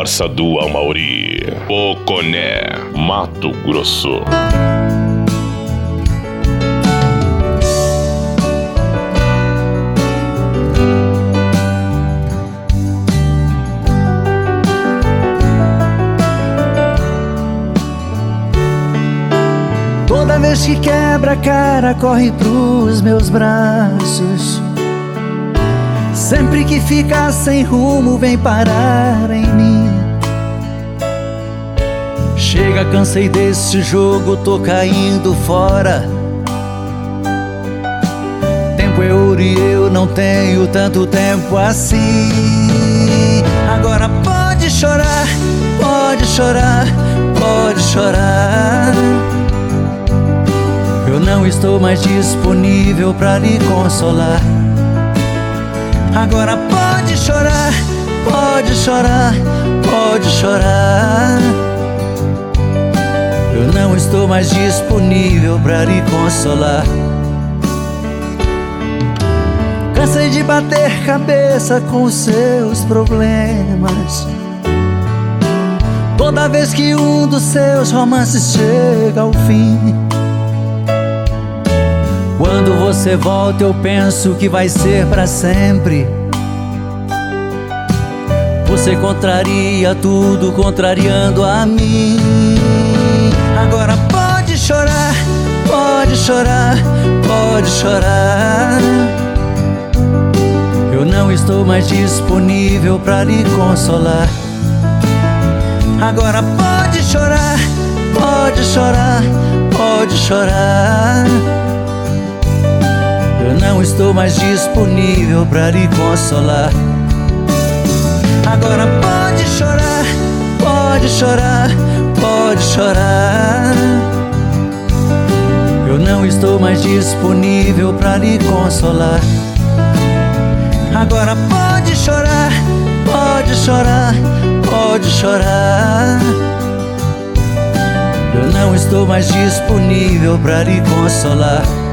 Praça do Amauri, Poconé, Mato Grosso. Toda vez que quebra a cara, corre pros meus braços. Sempre que fica sem rumo, vem parar em mim. Chega, cansei desse jogo, tô caindo fora. Tempo é ouro e eu não tenho tanto tempo assim. Agora pode chorar, pode chorar, pode chorar. Eu não estou mais disponível pra lhe consolar. Agora pode chorar, pode chorar, pode chorar. Eu não estou mais disponível pra lhe consolar. Cansei de bater cabeça com os seus problemas. Toda vez que um dos seus romances chega ao fim. Quando você volta eu penso que vai ser pra sempre. Você contraria tudo, contrariando a mim. Agora pode chorar, pode chorar, pode chorar. Eu não estou mais disponível pra lhe consolar. Agora pode chorar, pode chorar, pode chorar. Eu não estou mais disponível pra lhe consolar. Agora pode chorar, pode chorar, pode chorar. Eu não estou mais disponível pra lhe consolar. Agora pode chorar, pode chorar, pode chorar. Eu não estou mais disponível pra lhe consolar.